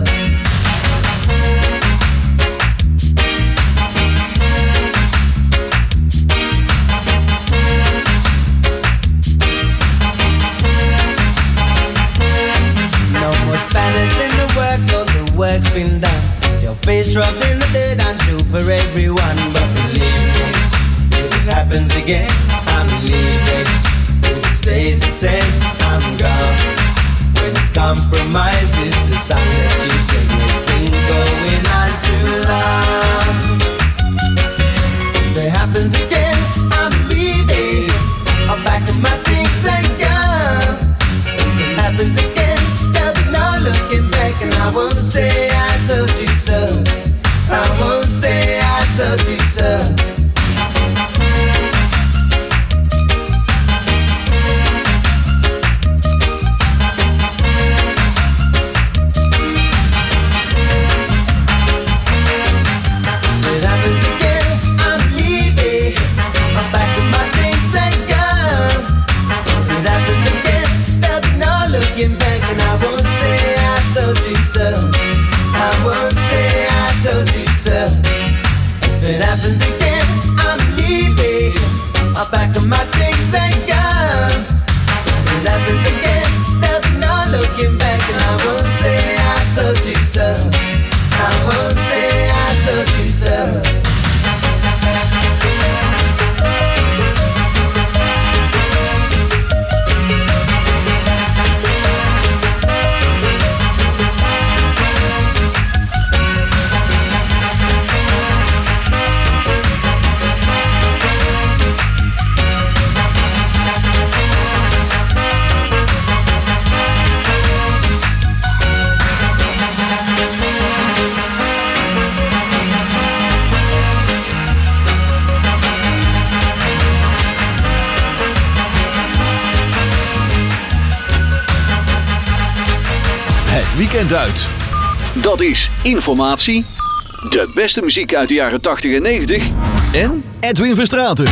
No more Spanish in the works, all the work's been done. Your face rubbed in the dirt and true for everyone. But believe me, if it happens again, I'm leaving. If it stays the same, I'm gone. When it compromises the song that you sing, it's been going on too long. If it happens again, I'm leaving. I'll pack up my things and go. If it happens again, there'll be no looking back. And I won't say I told you so. I won't say I told you so. happens again, I'm leaving. I'll pack up my things and gone. It happens again, there's no looking back. And I won't say I told you so. I won't say I told you so. Weekend uit. Dat is informatie, de beste muziek uit de jaren 80 en 90 en Edwin Verstraeten.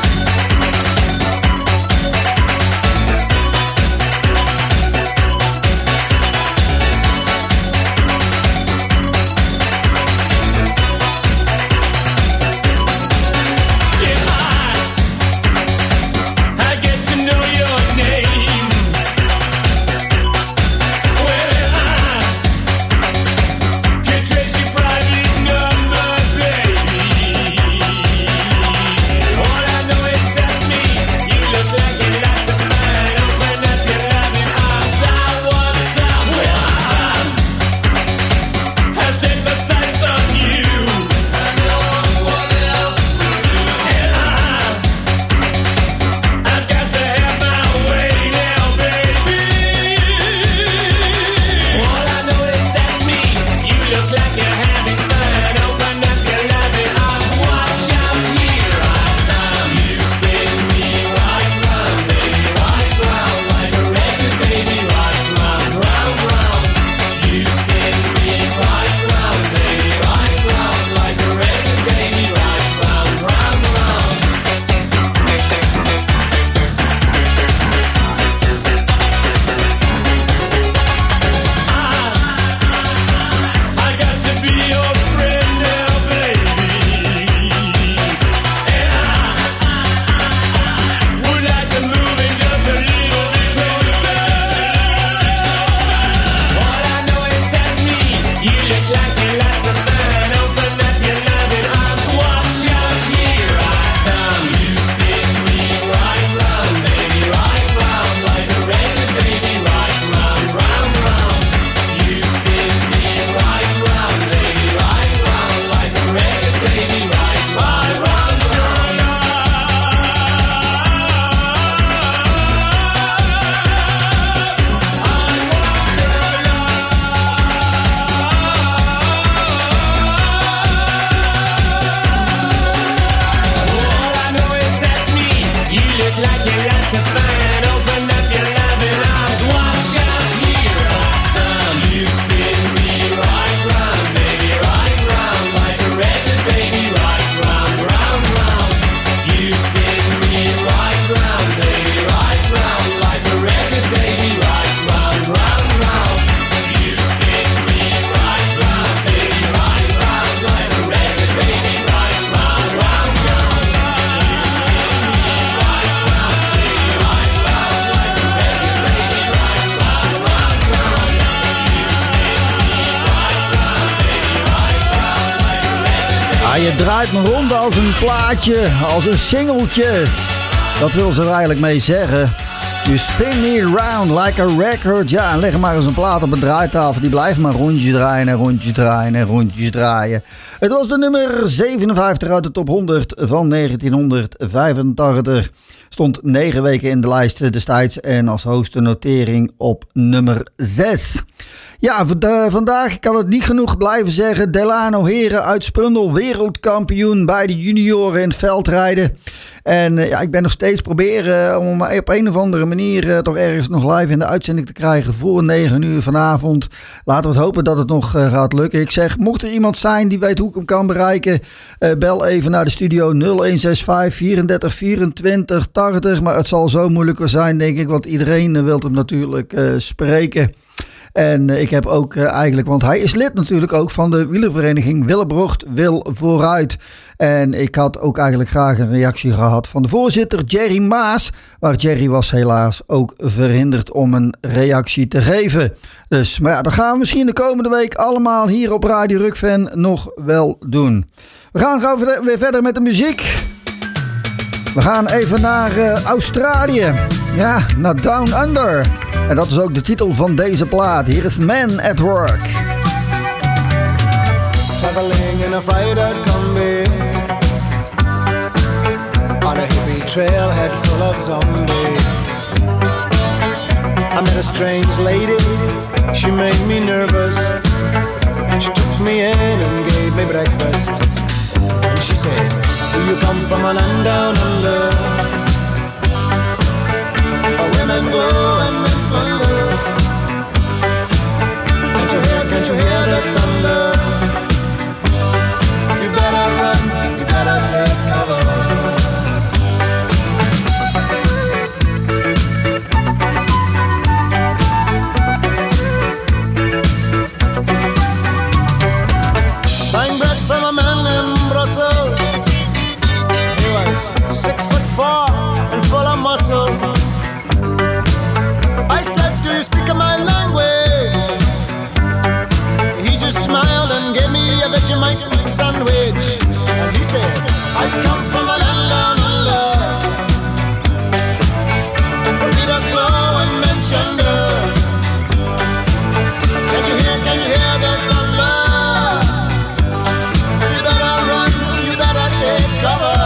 Je draait me rond als een plaatje, als een singeltje. Dat wil ze er eigenlijk mee zeggen. You spin me round like a record. Ja, en leg maar eens een plaat op een draaitafel. Die blijft maar rondjes draaien en rondjes draaien en rondjes draaien. Het was de nummer 57 uit de top 100 van 1985. Stond 9 weken in de lijst destijds en als hoogste notering op nummer 6. Ja, vandaag, ik kan het niet genoeg blijven zeggen. Delano Heren uit Sprundel, wereldkampioen bij de junioren in het veldrijden. En ja, ik ben nog steeds proberen om op een of andere manier toch ergens nog live in de uitzending te krijgen voor 9 uur vanavond. Laten we het hopen dat het nog gaat lukken. Ik zeg, mocht er iemand zijn die weet hoe ik hem kan bereiken, bel even naar de studio 0165 34 24 80. Maar het zal zo moeilijk zijn, denk ik, want iedereen wil hem natuurlijk spreken. En ik heb ook eigenlijk, want hij is lid natuurlijk ook van de wielervereniging Willebrocht Wil Vooruit. En ik had ook eigenlijk graag een reactie gehad van de voorzitter Jerry Maas. Maar Jerry was helaas ook verhinderd om een reactie te geven. Dus, maar ja, dat gaan we misschien de komende week allemaal hier op Radio Rukven nog wel doen. We gaan gauw weer verder met de muziek. We gaan even naar Australië. Ja, naar Down Under. En dat is ook de titel van deze plaat. Hier is Man at Work. Traveling in a freighter combi on a hippie trailhead full of zombies. I met a strange lady, she made me nervous. She took me in and gave me breakfast. And she said, do you come from a land down under? Where women go and men plunder. Can't you hear the thunder? You better run, you better take cover. Buying bread from a man in Brussels. He was 6'4" and full of muscle. I said, do you speak my language? He just smiled and gave me a Vegemite sandwich. And he said, I come from a land down under, where Peter's flow and mentioned her. Can't you hear the thunder? You better run, you better take cover.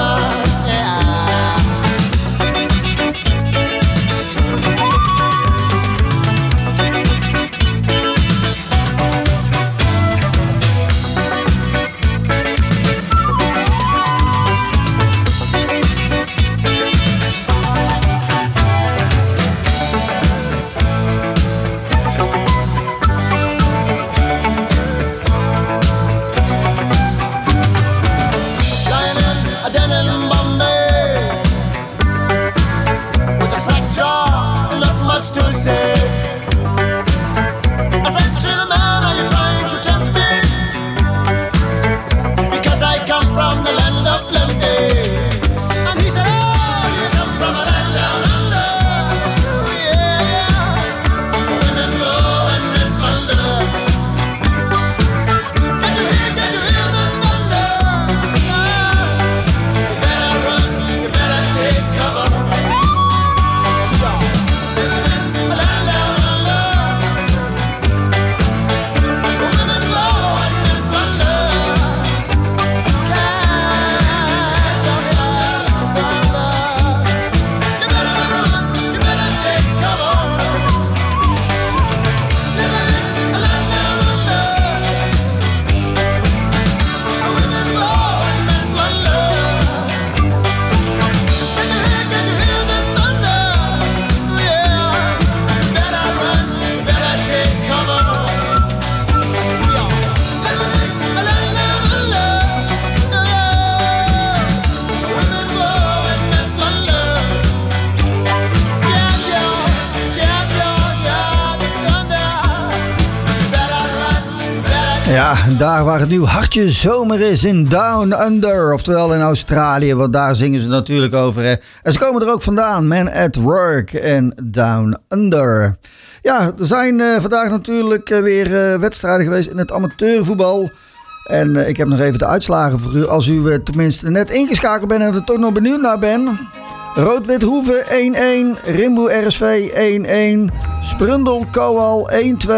Ja, daar waar het nu hartje zomer is in Down Under, oftewel in Australië, want daar zingen ze natuurlijk over. Hè. En ze komen er ook vandaan, Man at Work en Down Under. Ja, er zijn vandaag natuurlijk weer wedstrijden geweest in het amateurvoetbal. En ik heb nog even de uitslagen voor u, als u tenminste net ingeschakeld bent en er toch nog benieuwd naar bent. Rood-Wit Hoeve 1-1, Rimboe RSV 1-1, Sprundel Koal 1-2...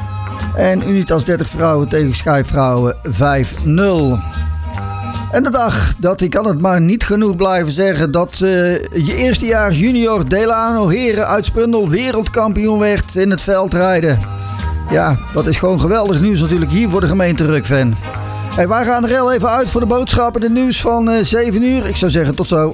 en Unitas 30 Vrouwen tegen Schijf Vrouwen 5-0. En de dag dat, ik kan het maar niet genoeg blijven zeggen, dat je eerstejaars junior Delano Heren uit Sprundel wereldkampioen werd in het veldrijden. Ja, dat is gewoon geweldig nieuws natuurlijk hier voor de gemeente Rukven. Hey, wij gaan er heel even uit voor de boodschappen, de nieuws van 7 uur. Ik zou zeggen tot zo.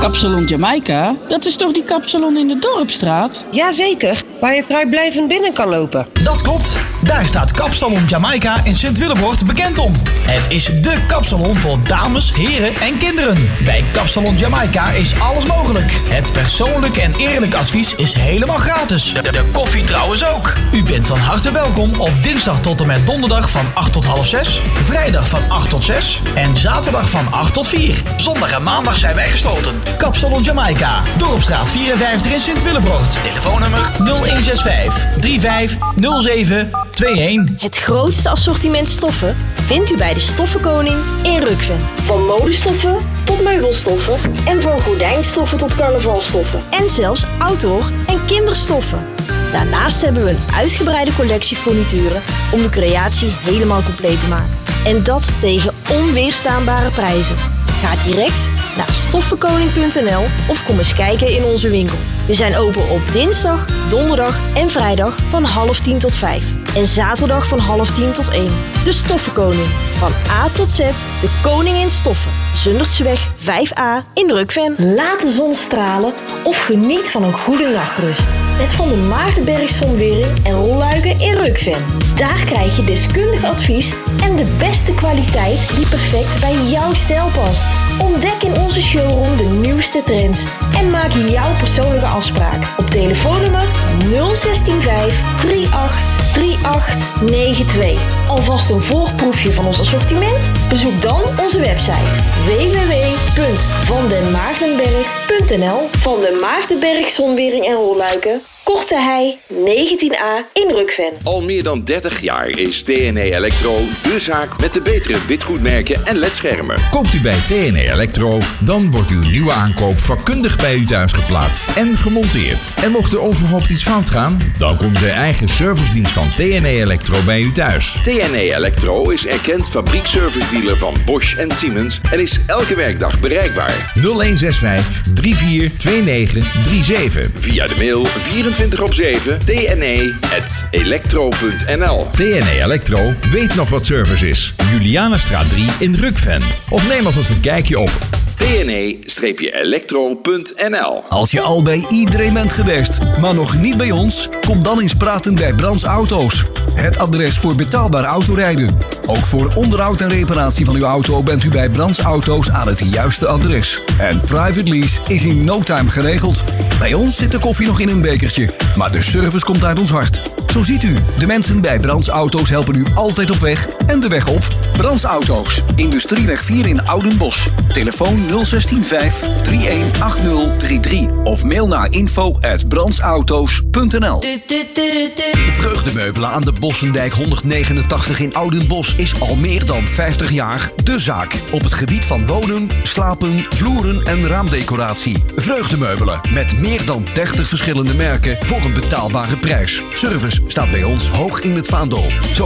Kapsalon Jamaica, dat is toch die kapsalon in de Dorpstraat? Jazeker, waar je vrijblijvend binnen kan lopen. Dat klopt, daar staat Kapsalon Jamaica in Sint-Willebroort bekend om. Het is dé kapsalon voor dames, heren en kinderen. Bij Kapsalon Jamaica is alles mogelijk. Het persoonlijk en eerlijk advies is helemaal gratis. De koffie trouwens ook. U bent van harte welkom op dinsdag tot en met donderdag van 8 tot half 6, vrijdag van 8 tot 6 en zaterdag van 8 tot 4. Zondag en maandag zijn wij gesloten. Kapsalon Jamaica, Dorpstraat 54 in Sint-Willebroort. Telefoonnummer 0165 3507 21. Het grootste assortiment stoffen vindt u bij de Stoffenkoning in Rukven. Van modestoffen tot meubelstoffen en van gordijnstoffen tot carnavalstoffen. En zelfs outdoor- en kinderstoffen. Daarnaast hebben we een uitgebreide collectie furnituren om de creatie helemaal compleet te maken. En dat tegen onweerstaanbare prijzen. Ga direct naar stoffenkoning.nl of kom eens kijken in onze winkel. We zijn open op dinsdag, donderdag en vrijdag van 9:30 tot 5. En zaterdag van 9:30 tot 1. De Stoffenkoning. Van A tot Z, de koning in stoffen. Zundertseweg 5A in Rukven. Laat de zon stralen of geniet van een goede nachtrust. Met Van der Maardenberg Zonwering en Rolluiken in Rukven. Daar krijg je deskundig advies en de beste kwaliteit die perfect bij jouw stijl past. Ontdek in onze showroom de nieuwste trends en maak jouw persoonlijke afspraak op telefoonnummer 0165 383892. Alvast een voorproefje van ons assortiment? Bezoek dan onze website www.vandenmaardenberg.nl. Van den Maardenberg Zonwering en Rolluiken, Korte Hei 19A in Rukven. Al meer dan 30 jaar is TNE Electro de zaak met de betere witgoedmerken en ledschermen. Koopt u bij TNE Electro, dan wordt uw nieuwe aankoop vakkundig bij u thuis geplaatst en gemonteerd. En mocht er onverhoopt iets fout gaan, dan komt de eigen servicedienst van TNE Electro bij u thuis. TNE Electro is erkend fabriekservice-dealer van Bosch en Siemens en is elke werkdag bereikbaar. 0165 342937. Via de mail 24/7 tne@electro.nl. TNE Electro weet nog wat service is. Julianastraat 3 in Rukven. Of neem alvast een kijkje op tne-electro.nl. Als je al bij iedereen bent geweest, maar nog niet bij ons, kom dan eens praten bij Brands Auto's. Het adres voor betaalbaar autorijden. Ook voor onderhoud en reparatie van uw auto bent u bij Brands Auto's aan het juiste adres. En private lease is in no time geregeld. Bij ons zit de koffie nog in een bekertje, maar de service komt uit ons hart. Zo ziet u, de mensen bij Brands Auto's helpen u altijd op weg en de weg op. Brands Auto's, Industrieweg 4 in Oudenbosch. Telefoon 0165 318033 of mail naar info@brandsauto's.nl. Vreugdemeubelen aan de Bossendijk 189 in Oudenbosch is al meer dan 50 jaar de zaak. Op het gebied van wonen, slapen, vloeren en raamdecoratie. Vreugdemeubelen met meer dan 30 verschillende merken voor een betaalbare prijs. Service staat bij ons hoog in het vaandel. Zo